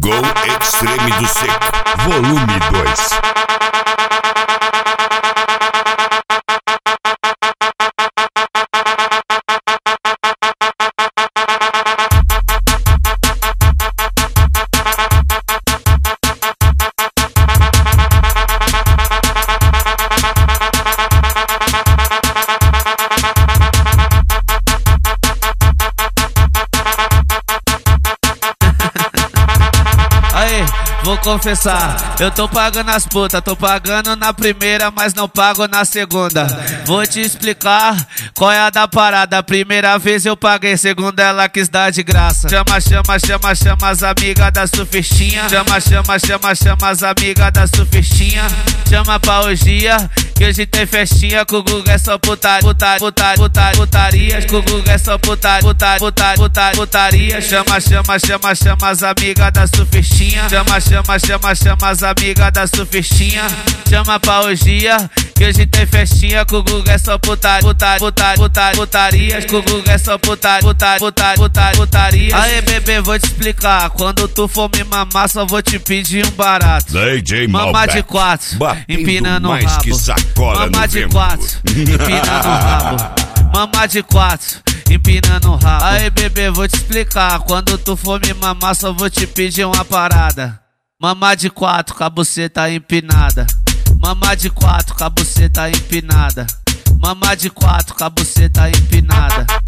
Go Extreme do Seco, volume 2. Vou confessar, eu tô pagando as putas, tô pagando na primeira, mas não pago na segunda. Vou te explicar qual é a da parada. Primeira vez eu paguei, segunda ela quis dar de graça. Chama, chama, chama, chama as amigas da surfistinha. Chama, chama, chama, chama as amigas da surfistinha. Chama pra orgia, que hoje tem festinha. Com o Guga é só putaria, putaria. Com o Guga é só putaria. Chama, chama, chama, chama as amigas da surfistinha. Chama, chama, chama, chama as amigas da surfistinha. Chama pra orgia, que hoje tem festinha. Com o Guga é só putaria. Com o Guga é só putaria. Aê, bebê, vou te explicar. Quando tu for me mamar, só vou te pedir um barato. DJ Mamar de 4, empinando o rabo. Que sacola mamar no de vento. 4, empinando o rabo. Mamar de 4, empinando o rabo. Aí, bebê, vou te explicar. Quando tu for me mamar, só vou te pedir uma parada. Mamar de 4, com a buceta empinada. Mamar de 4, com a buceta empinada. Mamar de 4, com a buceta empinada.